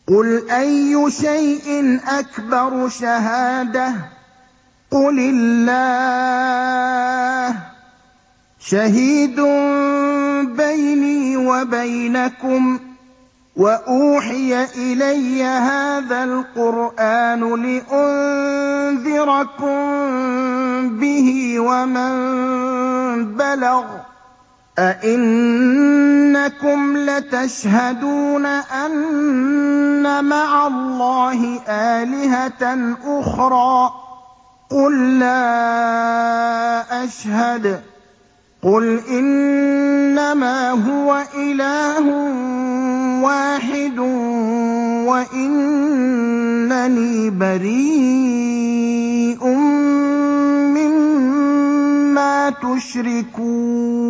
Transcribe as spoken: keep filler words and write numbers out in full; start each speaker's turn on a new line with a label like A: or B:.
A: قُلْ أَيُّ شَيْءٍ أَكْبَرُ شَهَادَةً ۖ قُلِ اللَّهُ ۖ شَهِيدٌ بَيْنِي وَبَيْنَكُمْ ۚ وَأُوحِيَ إِلَيَّ هَٰذَا الْقُرْآنُ لِأُنذِرَكُم بِهِ وَمَن بَلَغَ ۚ أَئِنَّكُمْ لَتَشْهَدُونَ أَنَّ مَعَ اللَّهِ آلِهَةً أُخْرَىٰ ۚ قُل لَّا أَشْهَدُ ۚ قُلْ إِنَّمَا هُوَ إِلَٰهٌ وَاحِدٌ وَإِنَّنِي بَرِيءٌ مِّمَّا تُشْرِكُونَ